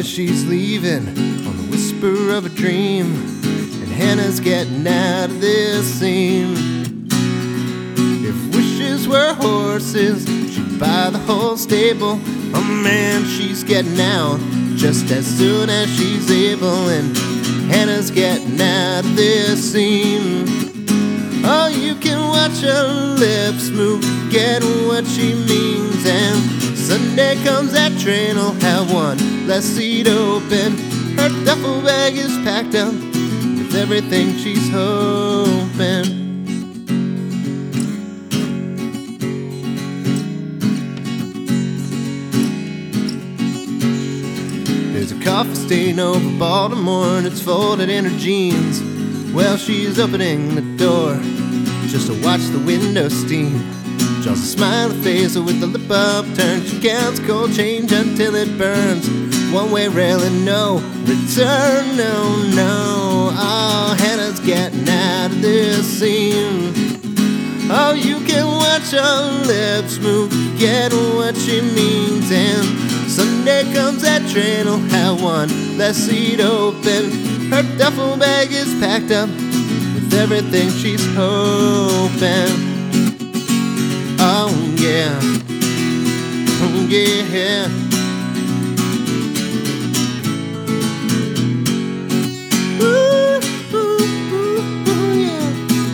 says she's leaving on the whisper of a dream, and Hannah's getting out of this scene. If wishes were horses, she'd buy the whole stable. Oh man, she's getting out just as soon as she's able, and Hannah's getting out of this scene. Oh, you can watch her lips move to get what she means, and Sunday comes, that train will have one less seat open. Her duffel bag is packed up with everything she's hoping. There's a coffee stain over Baltimore, and it's folded in her jeans. Well, she's opening the door just to watch the window steam. Draws a smiley face with the lip upturned. She counts cold change until it burns. One-way railing, no return, no, no. Oh, Hannah's getting out of this scene. Oh, you can watch her lips move to get what she means, and Sunday comes, that train will have one less seat open. Her duffel bag is packed up with everything she's hoping. Oh yeah, oh yeah. Ooh, ooh, ooh, ooh, yeah.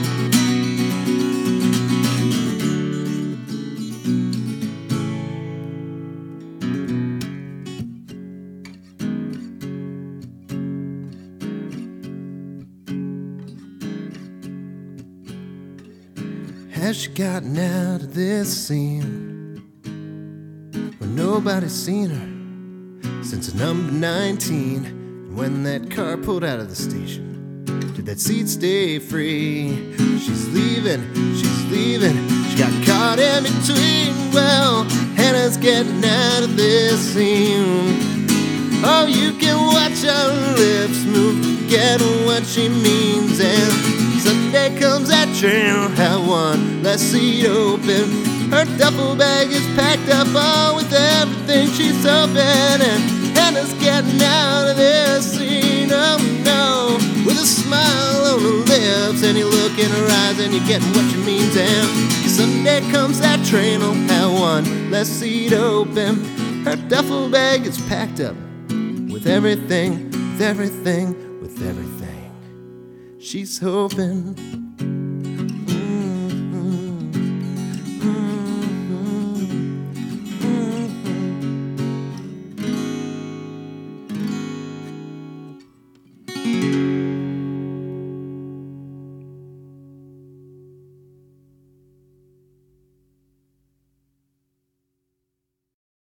Has she gotten out of this scene where nobody's seen her since number 19? And when that car pulled out of the station, did that seat stay free? She's leaving, she's leaving. She got caught in between. Well, Hannah's getting out of this scene. Oh, you can watch her lips move to get what she means, and Sunday comes, that train will have one less seat open. Her duffel bag is packed up, all with everything she's hoping, and Hannah's getting out of this scene. Oh no, with a smile on her lips, and you look in her eyes and you're getting what she means, and Sunday comes, that train will have one less seat open. Her duffel bag is packed up with everything, with everything, with everything she's hoping.